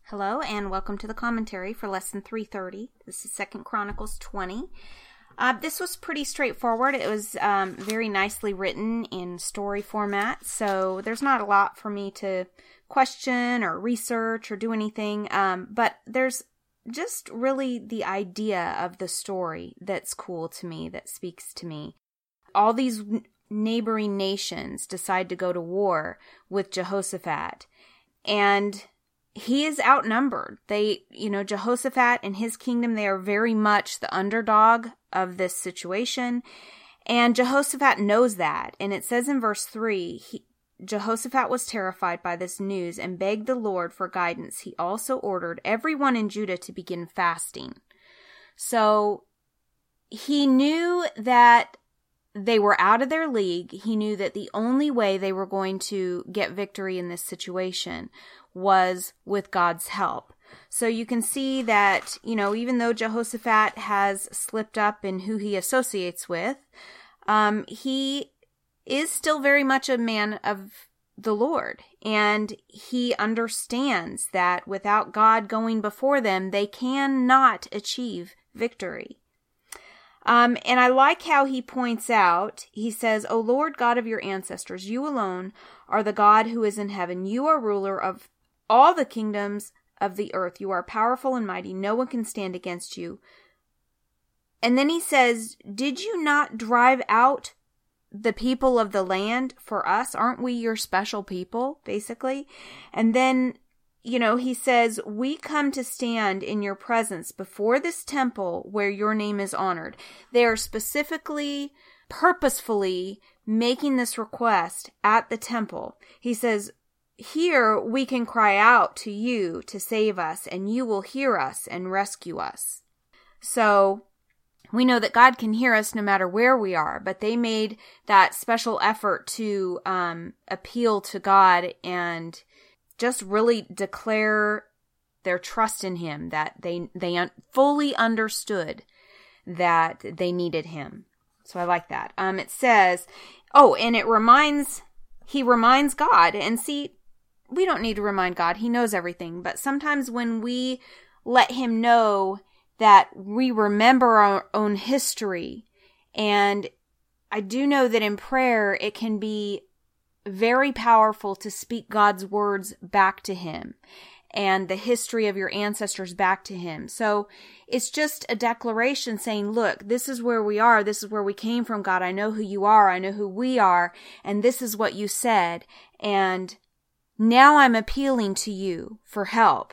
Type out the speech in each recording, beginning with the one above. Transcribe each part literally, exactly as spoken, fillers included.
Hello and welcome to the commentary for lesson three thirty. This is Second Chronicles twenty. Uh, this was pretty straightforward. It was um, very nicely written in story format, so there's not a lot for me to question or research or do anything, um, but there's just really the idea of the story that's cool to me, that speaks to me. All these neighboring nations decide to go to war with Jehoshaphat, and he is outnumbered. They, you know, Jehoshaphat and his kingdom, they are very much the underdog of this situation. And Jehoshaphat knows that. And it says in verse three, he, Jehoshaphat was terrified by this news and begged the Lord for guidance. He also ordered everyone in Judah to begin fasting. So he knew that they were out of their league. He knew that the only way they were going to get victory in this situation was with God's help. So you can see that, you know, even though Jehoshaphat has slipped up in who he associates with, um, he is still very much a man of the Lord. And he understands that without God going before them, they cannot achieve victory. Um, and I like how he points out, he says, O Lord God of your ancestors, you alone are the God who is in heaven. You are ruler of all the kingdoms of the earth. You are powerful and mighty. No one can stand against you. And then he says, did you not drive out the people of the land for us? Aren't we your special people, basically? And then, you know, he says, we come to stand in your presence before this temple where your name is honored. They are specifically, purposefully making this request at the temple. He says, here we can cry out to you to save us, and you will hear us and rescue us. So we know that God can hear us no matter where we are, but they made that special effort to um, appeal to God and just really declare their trust in him, that they, they un- fully understood that they needed him. So I like that. Um, it says, oh, and it reminds, he reminds God, and see, we don't need to remind God. He knows everything. But sometimes when we let him know that we remember our own history, and I do know that in prayer, it can be very powerful to speak God's words back to him and the history of your ancestors back to him. So it's just a declaration saying, look, this is where we are. This is where we came from, God. I know who you are. I know who we are. And this is what you said. And now I'm appealing to you for help.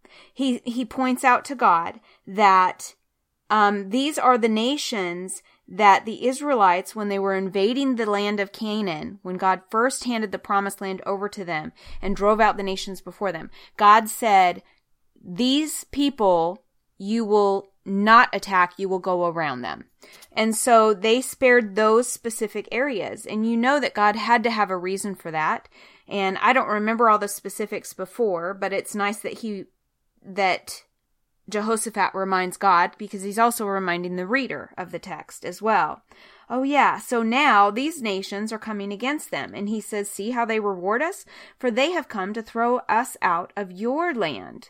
He he points out to God that um, these are the nations that the Israelites, when they were invading the land of Canaan, when God first handed the promised land over to them and drove out the nations before them, God said, these people you will not attack, you will go around them. And so they spared those specific areas. And you know that God had to have a reason for that. And I don't remember all the specifics before, but it's nice that he, that Jehoshaphat reminds God, because he's also reminding the reader of the text as well. Oh yeah, so now these nations are coming against them. And he says, see how they reward us? For they have come to throw us out of your land.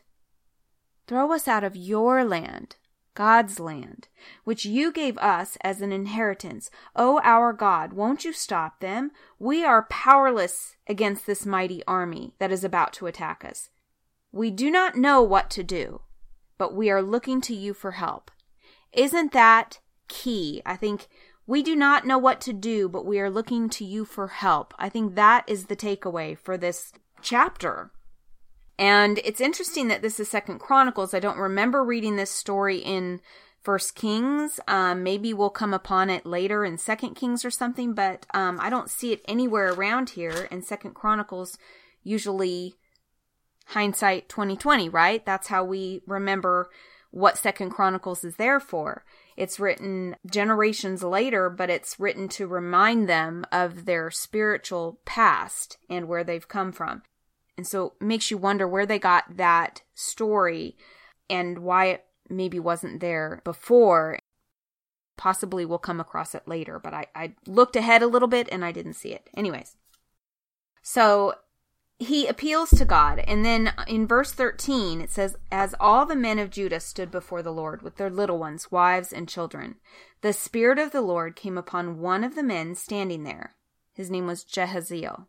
Throw us out of your land, God's land, which you gave us as an inheritance. O our God, won't you stop them? We are powerless against this mighty army that is about to attack us. We do not know what to do, but we are looking to you for help. Isn't that key? I think we do not know what to do, but we are looking to you for help. I think that is the takeaway for this chapter. And it's interesting that this is Second Chronicles. I don't remember reading this story in First Kings. Um, maybe we'll come upon it later in Second Kings or something, but um, I don't see it anywhere around here. And Second Chronicles, usually hindsight twenty twenty, right? That's how we remember what Second Chronicles is there for. It's written generations later, but it's written to remind them of their spiritual past and where they've come from. And so it makes you wonder where they got that story and why it maybe wasn't there before. Possibly we'll come across it later, but I, I looked ahead a little bit and I didn't see it. Anyways, so he appeals to God. And then in verse thirteen, it says, as all the men of Judah stood before the Lord with their little ones, wives, and children, the Spirit of the Lord came upon one of the men standing there. His name was Jehaziel.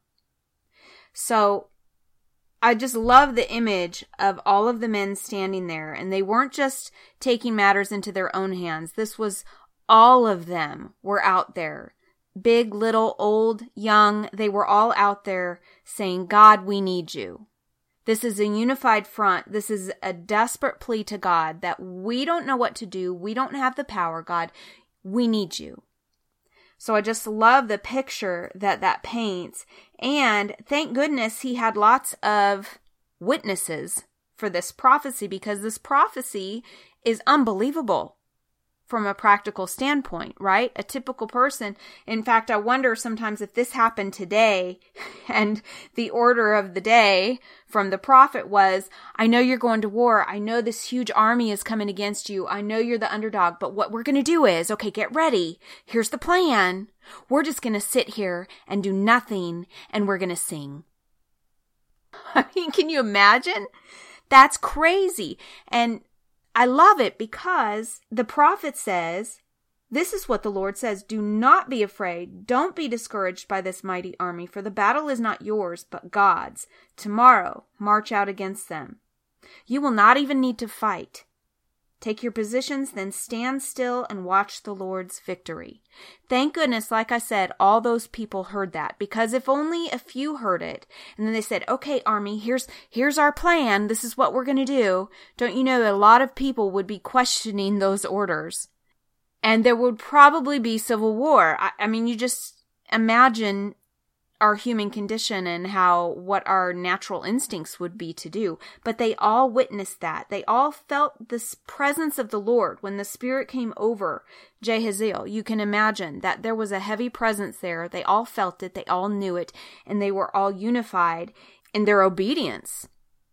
So I just love the image of all of the men standing there. And they weren't just taking matters into their own hands. This was all of them were out there. Big, little, old, young, they were all out there saying, God, we need you. This is a unified front. This is a desperate plea to God that we don't know what to do. We don't have the power, God. We need you. So I just love the picture that that paints. And thank goodness he had lots of witnesses for this prophecy, because this prophecy is unbelievable from a practical standpoint, right? A typical person. In fact, I wonder sometimes if this happened today and the order of the day from the prophet was, I know you're going to war. I know this huge army is coming against you. I know you're the underdog, but what we're going to do is, okay, get ready. Here's the plan. We're just going to sit here and do nothing, and we're going to sing. I mean, can you imagine? That's crazy. And I love it because the prophet says, this is what the Lord says, do not be afraid. Don't be discouraged by this mighty army, for the battle is not yours, but God's. Tomorrow, march out against them. You will not even need to fight. Take your positions, then stand still and watch the Lord's victory. Thank goodness, like I said, all those people heard that, because if only a few heard it, and then they said, okay, army, here's here's our plan. This is what we're going to do. Don't you know that a lot of people would be questioning those orders? And there would probably be civil war. I, I mean, you just imagine our human condition and how what our natural instincts would be to do. But they all witnessed that. They all felt this presence of the Lord when the Spirit came over Jehaziel. You can imagine that there was a heavy presence there. They all felt it. They all knew it. And they were all unified in their obedience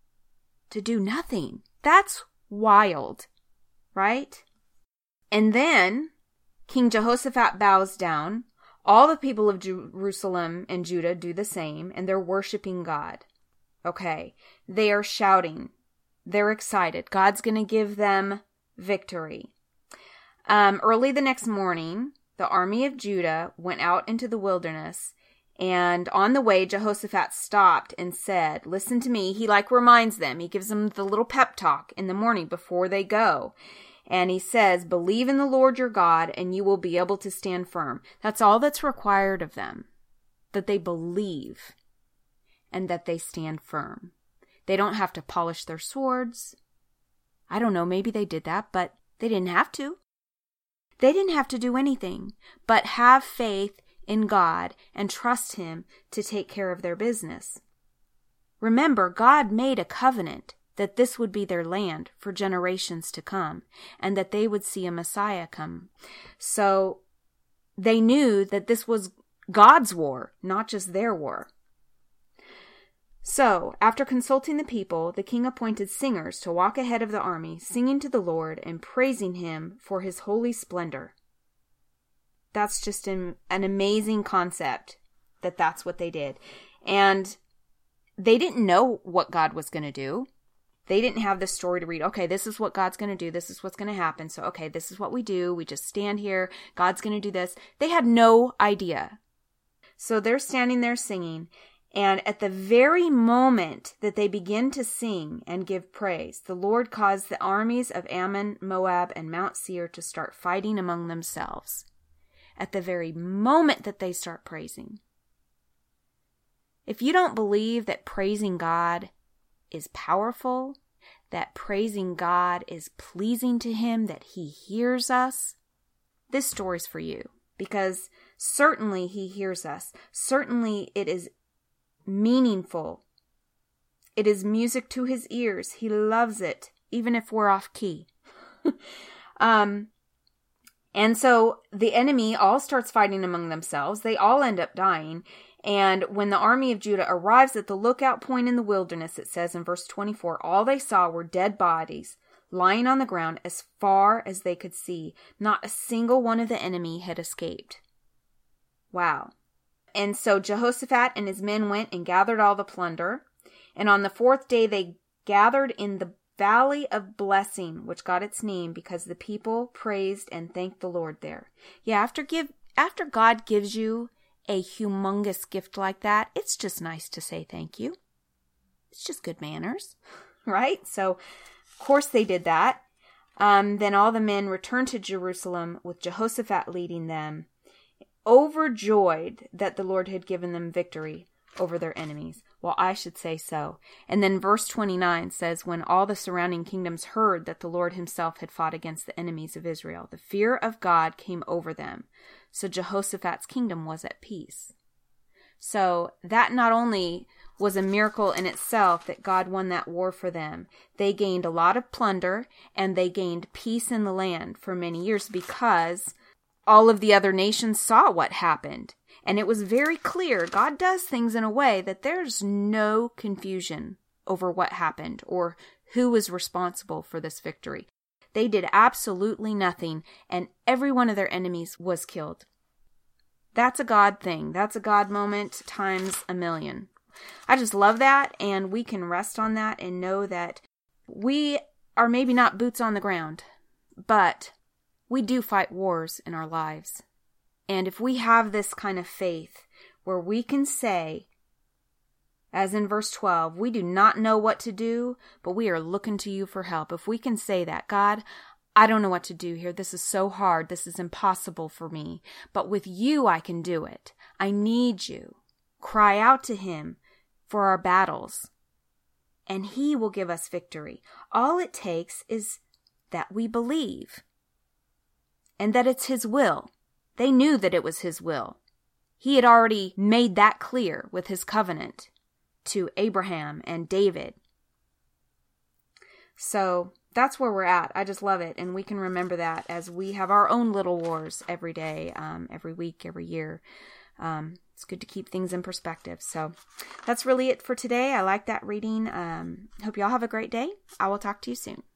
to do nothing. That's wild, right? And then King Jehoshaphat bows down. All the people of Jerusalem and Judah do the same, and they're worshiping God. Okay, they are shouting. They're excited. God's going to give them victory. Um, early the next morning, the army of Judah went out into the wilderness, and on the way, Jehoshaphat stopped and said, listen to me. He like reminds them. He gives them the little pep talk in the morning before they go. And he says, believe in the Lord your God, and you will be able to stand firm. That's all that's required of them, that they believe and that they stand firm. They don't have to polish their swords. I don't know, maybe they did that, but they didn't have to. They didn't have to do anything but have faith in God and trust Him to take care of their business. Remember, God made a covenant that this would be their land for generations to come, and that they would see a Messiah come. So they knew that this was God's war, not just their war. So, after consulting the people, the king appointed singers to walk ahead of the army, singing to the Lord and praising Him for His holy splendor. That's just an, an amazing concept, that that's what they did. And they didn't know what God was going to do. They didn't have this story to read. Okay, this is what God's going to do. This is what's going to happen. So, okay, this is what we do. We just stand here. God's going to do this. They had no idea. So they're standing there singing. And at the very moment that they begin to sing and give praise, the Lord caused the armies of Ammon, Moab, and Mount Seir to start fighting among themselves. At the very moment that they start praising. If you don't believe that praising God is powerful, that praising God is pleasing to Him, that He hears us, this story's for you, because certainly He hears us. Certainly it is meaningful. It is music to His ears. He loves it, even if we're off key. um, and so the enemy all starts fighting among themselves. They all end up dying. And when the army of Judah arrives at the lookout point in the wilderness, it says in verse twenty-four, all they saw were dead bodies lying on the ground as far as they could see. Not a single one of the enemy had escaped. Wow. And so Jehoshaphat and his men went and gathered all the plunder. And on the fourth day they gathered in the Valley of Blessing, which got its name because the people praised and thanked the Lord there. Yeah, after give after God gives you a humongous gift like that, it's just nice to say thank you. It's just good manners, right? So, of course they did that. Um, then all the men returned to Jerusalem with Jehoshaphat leading them, overjoyed that the Lord had given them victory over their enemies. Well, I should say so. And then verse twenty-nine says, when all the surrounding kingdoms heard that the Lord himself had fought against the enemies of Israel, the fear of God came over them. So Jehoshaphat's kingdom was at peace. So that not only was a miracle in itself that God won that war for them, they gained a lot of plunder and they gained peace in the land for many years because all of the other nations saw what happened. And it was very clear God does things in a way that there's no confusion over what happened or who was responsible for this victory. They did absolutely nothing, and every one of their enemies was killed. That's a God thing. That's a God moment times a million. I just love that, and we can rest on that and know that we are maybe not boots on the ground, but we do fight wars in our lives. And if we have this kind of faith where we can say, as in verse twelve, we do not know what to do, but we are looking to you for help. If we can say that, God, I don't know what to do here. This is so hard. This is impossible for me. But with you, I can do it. I need you. Cry out to him for our battles, and he will give us victory. All it takes is that we believe and that it's his will. They knew that it was his will. He had already made that clear with his covenant to Abraham and David. So that's where we're at. I just love it. And we can remember that as we have our own little wars every day, um, every week, every year. Um, it's good to keep things in perspective. So that's really it for today. I like that reading. Um, hope y'all have a great day. I will talk to you soon.